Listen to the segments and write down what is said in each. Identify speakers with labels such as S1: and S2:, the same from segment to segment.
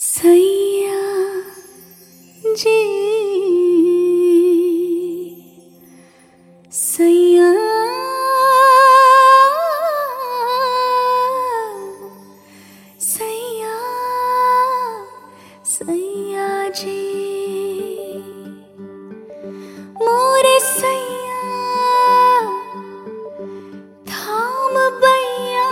S1: सैया जी सैया सैया सैया जी मोरे सैया थाम बैया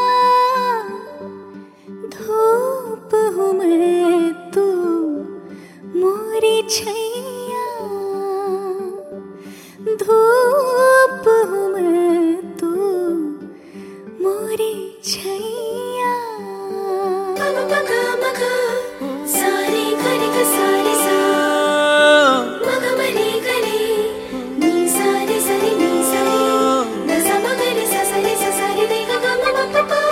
S1: धूप हूँ मैं तू मोरी छैया धूप हूँ मैं तू मोरी छैया सारे करे ग सारे सा मग मरे करे नी सारे सरे नी सरे द सा मग रे सा सरे सा सारे रे ग ग म प प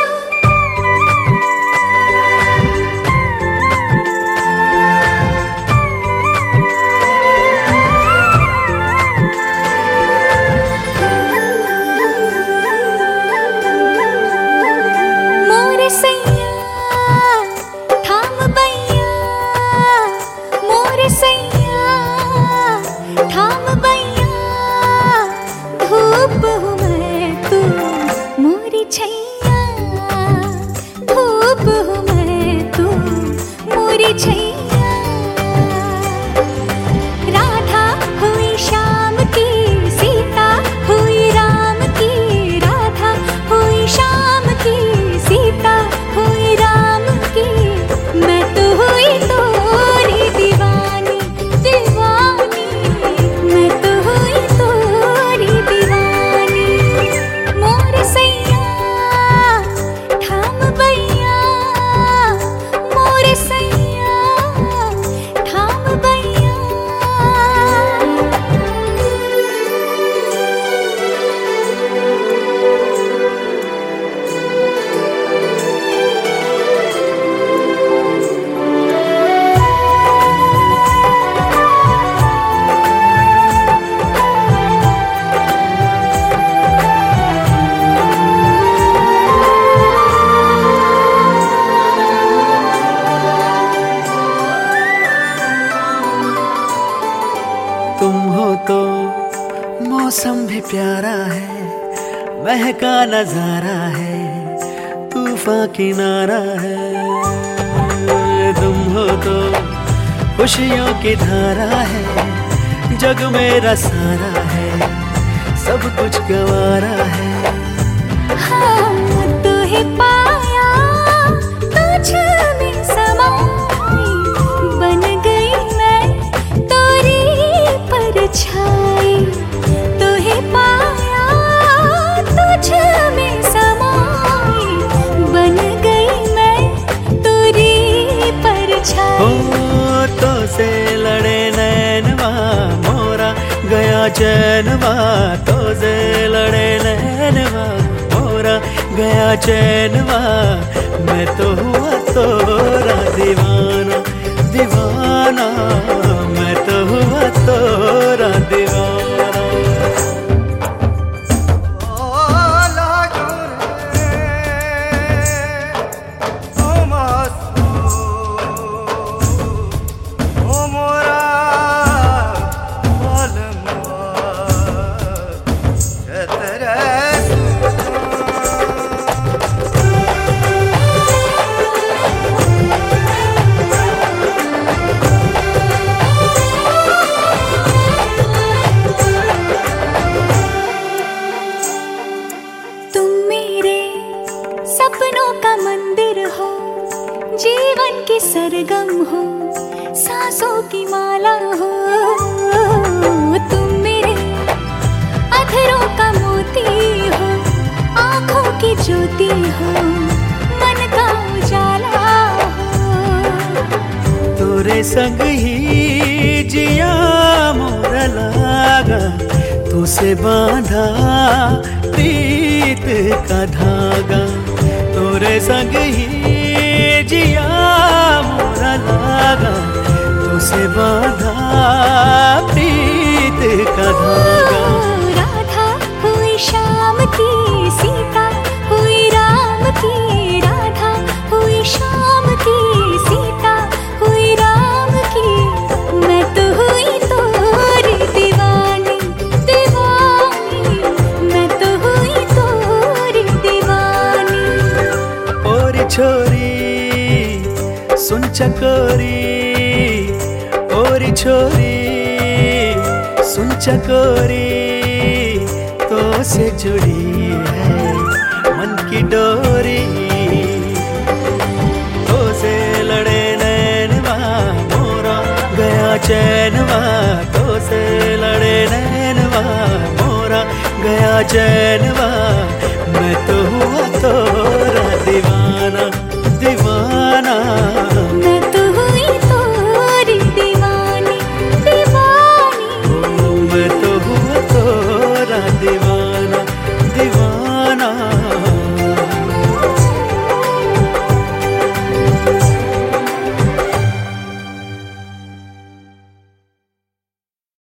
S1: राधा हुई श्याम की सीता हुई राम की राधा हुई श्याम की सीता हुई राम की मैं तो हुई तोरी दीवानी दीवानी मैं तो हुई तोरी दीवानी मोरे सैया थाम बैया मोरे सैया
S2: तुम हो तो मौसम भी प्यारा है, महका नजारा है, तूफान किनारा है। तुम हो तो खुशियों की धारा है, जग मेरा सारा है, सब कुछ गंवारा है।
S1: हाँ, तो है पाया तुझ में समाई, बन गई मैं तोरी परछाई। तो है पाया तुझ में समाई, बन गई मैं तोरी परछाई।
S2: हो तो से लड़े नैनवा मोरा गया चैनवा, तो से लड़े नैनवा मोरा गया चैनवा। मैं तो हुआ तोरा दीवाना दीवाना, मैं तो हुआ तोरा दीवाना।
S1: सपनों का मंदिर हो, जीवन की सरगम हो, सांसों की माला हो। तुम मेरे अधरों का मोती हो, आँखों की ज्योति हो, मन का उजाला हो।
S2: तोरे संग ही जिया मोरा लागा, तुसे बांधा प्रीत का धागा। तोरे संग ही जिया मोरा लागा, तुसे बांधा प्रीत का धागा।
S1: राधा हुई श्याम की सीता हुई राम की, राधा हुई श्याम की सीता
S2: सुन चकोरी ओरी छोरी, सुन चकोरी तो से जुड़ी है मन की डोरी। तो से लड़े नैनवा मोरा गया चैनवा, तो से लड़े नैनवा मोरा गया चैनवा। मैं तो हुआ तो